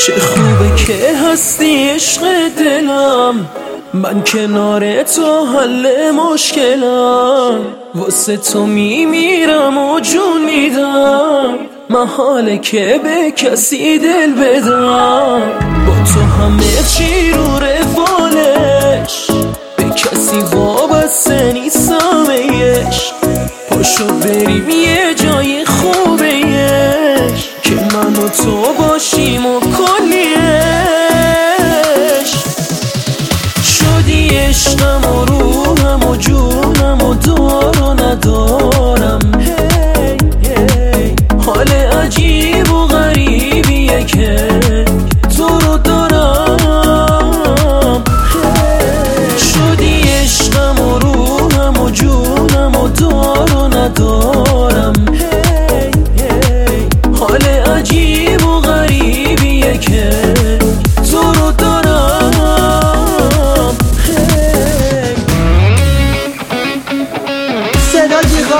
چه خوبه که هستی عشق دلم، من کنار تو حل مشکلم، واسه تو میمیرم و جون میدم، محاله که به کسی دل بدم. با تو همه چی رو روالش، به کسی وابسته نیستم عشق. پاشو بریم یه جای خوبه که من و تو باشیم و کلی عشق. شدی عشقم و روحم و جونم و دار و ندارم. حال عجیب و غریبیه که تو رو دارم. شدی عشقم و روحم و جونم و دار و ندارم. حال عجیب و غریبیه که تو رو دارم. صدا جیغا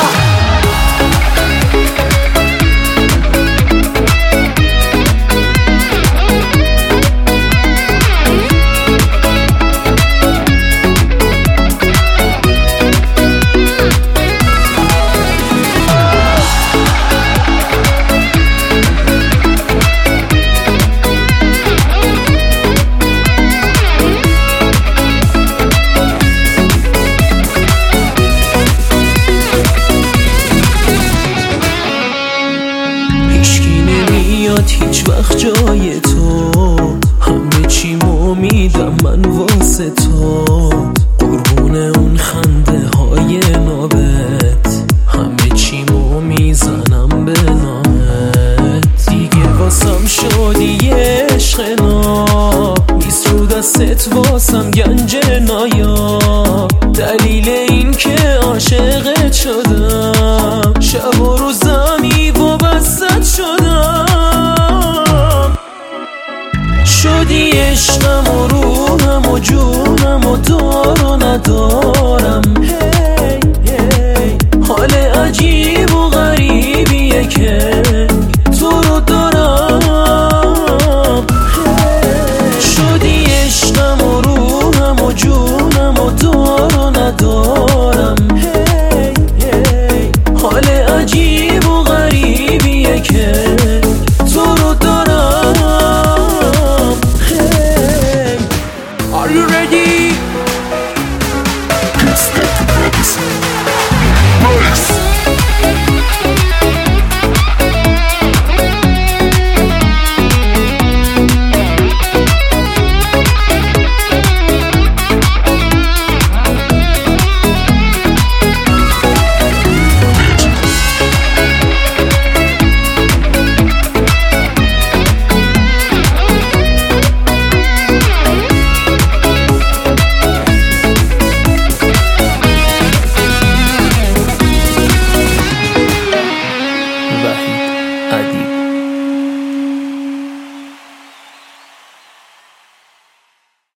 هیچ وقت جای تو، همه چی میدم من واسه تو، قربون اون خنده های نابت، همه چی میزنم به نامت. دیگه واسم شدی عشق ناب، نیست رو دستت واسم گنج نایاب. دلیل این که عاشقت شدم، شب و روزمی وابستت شدم. شدی عشقم و روحم و جونم و